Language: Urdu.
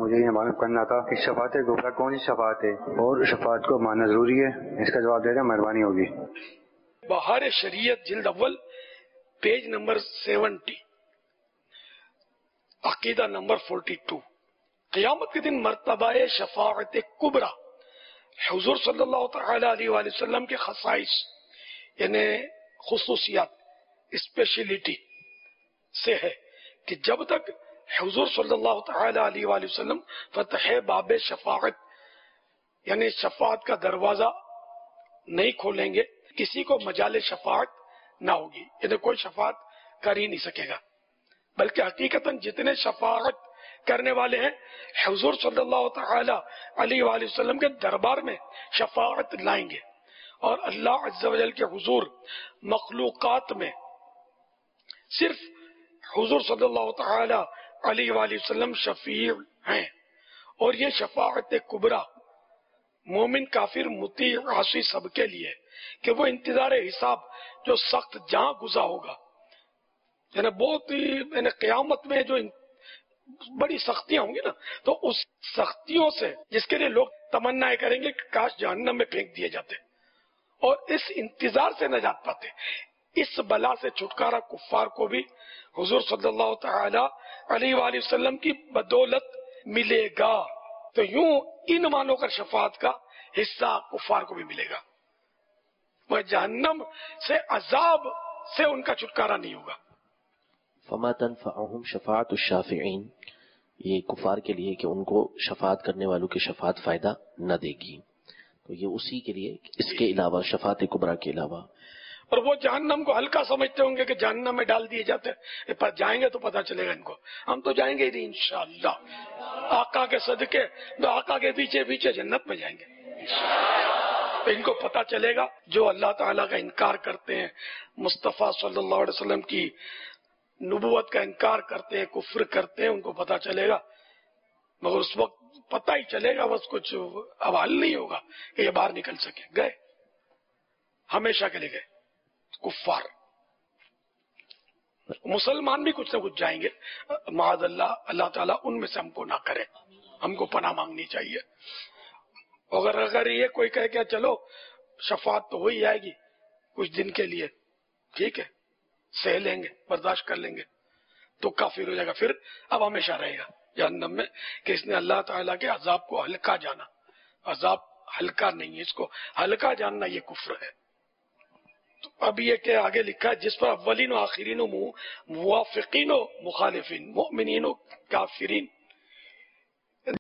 مجھے یہ معلوم کرنا تھا کہ شفاعت کبریٰ کون سی شفاعت ہے اور شفاعت کو ماننا ضروری ہے؟ اس کا جواب دینا مہربانی ہوگی۔ بہار شریعت جلد اول پیج نمبر 70، عقیدہ نمبر 42۔ قیامت کے دن مرتبہ شفاعت کبریٰ حضور صلی اللہ تعالی علیہ وآلہ وسلم کے خصائص یعنی خصوصیات اسپیشلٹی سے ہے کہ جب تک حضور صلی اللہ تعالی علیہ وآلہ وسلم فتح باب شفاعت یعنی شفاعت کا دروازہ نہیں کھولیں گے، کسی کو مجال شفاعت نہ ہوگی، یعنی کوئی شفاعت کر ہی نہیں سکے گا، بلکہ حقیقتاً جتنے شفاعت کرنے والے ہیں حضور صلی اللہ تعالی علیہ وآلہ وسلم کے دربار میں شفاعت لائیں گے، اور اللہ عز و جل کے حضور مخلوقات میں صرف حضور صلی اللہ تعالی علیہ وآلہ وسلم شفیع ہیں۔ اور یہ شفاعت کبریٰ مومن کافر مطیع عاصی سب کے لیے کہ وہ انتظار حساب جو سخت جہاں گزا ہوگا، یعنی بہت ہی یعنی قیامت میں جو بڑی سختیاں ہوں گی نا، تو اس سختیوں سے جس کے لیے لوگ تمنا کریں گے کہ کاش جہنم میں پھینک دیے جاتے، اور اس انتظار سے نجات پاتے، اس بلا سے چھٹکارا کفار کو بھی حضور صلی اللہ تعالی علیہ وآلہ وسلم کی بدولت ملے گا۔ تو یوں ان مانو کر شفاعت کا حصہ کفار کو بھی ملے گا، وہ جہنم سے عذاب سے ان کا چھٹکارا نہیں ہوگا۔ فما تنفعهم شفاعت الشافعین، یہ کفار کے لیے کہ ان کو شفاعت کرنے والوں کی شفاعت فائدہ نہ دے گی، تو یہ اسی کے لیے اس کے علاوہ شفاعت کبریٰ کے علاوہ۔ اور وہ جہنم کو ہلکا سمجھتے ہوں گے کہ جہنم میں ڈال دیے جاتے ہیں، پر جائیں گے تو پتہ چلے گا ان کو، ہم تو جائیں گے ہی نہیں انشاءاللہ، آقا کے صدقے تو آقا کے پیچھے پیچھے جنت میں جائیں گے۔ تو ان کو پتہ چلے گا جو اللہ تعالیٰ کا انکار کرتے ہیں، مصطفیٰ صلی اللہ علیہ وسلم کی نبوت کا انکار کرتے ہیں، کفر کرتے ہیں، ان کو پتہ چلے گا، مگر اس وقت پتہ ہی چلے گا، بس کچھ اب حل نہیں ہوگا کہ یہ باہر نکل سکے، گئے ہمیشہ کے لیے گئے کفار۔ مسلمان بھی کچھ نہ کچھ جائیں گے، معاذ اللہ، اللہ تعالیٰ ان میں سے ہم کو نہ کرے، ہم کو پناہ مانگنی چاہیے۔ اگر یہ کوئی کہے کہ چلو شفاعت تو ہوئی جائے گی کچھ دن کے لیے، ٹھیک ہے سہ لیں گے، برداشت کر لیں گے، تو کافر ہو جائے گا، پھر اب ہمیشہ رہے گا جہنم میں، کہ اس نے اللہ تعالیٰ کے عذاب کو ہلکا جانا۔ عذاب ہلکا نہیں ہے، اس کو ہلکا جاننا یہ کفر ہے۔ تو اب یہ کہ آگے لکھا ہے جس پر اولین و آخرین و موافقین و مخالفین، مؤمنین و کافرین